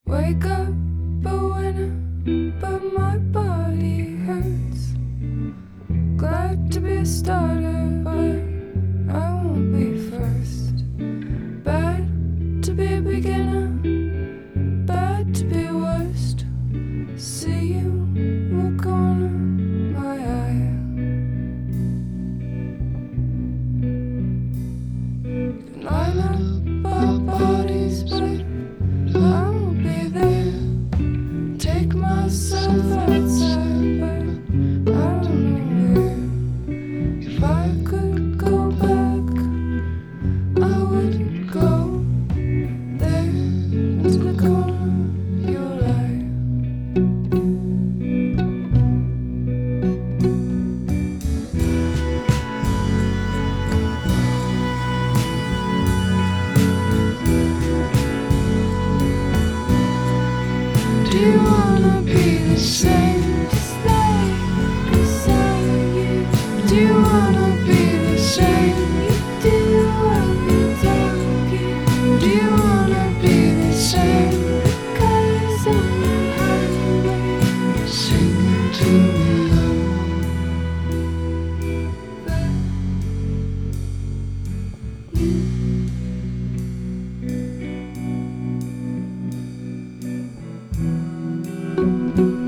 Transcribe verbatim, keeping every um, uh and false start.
Wake up a winner, but my body hurts. Glad to be a starter, but I won't be first. Bad to be a beginner, bad to be worst. See you in the corner of my eye. Can line up our bodies, but I won't be there. Take myself outside, but I don't know where. If I could go back, I would go there into the corner of your eye. Do you wanna be the same? Just like beside you. Do you wanna be the same? You do when you're talking. Do you wanna be the same? Cause on the highway, singing to me love. You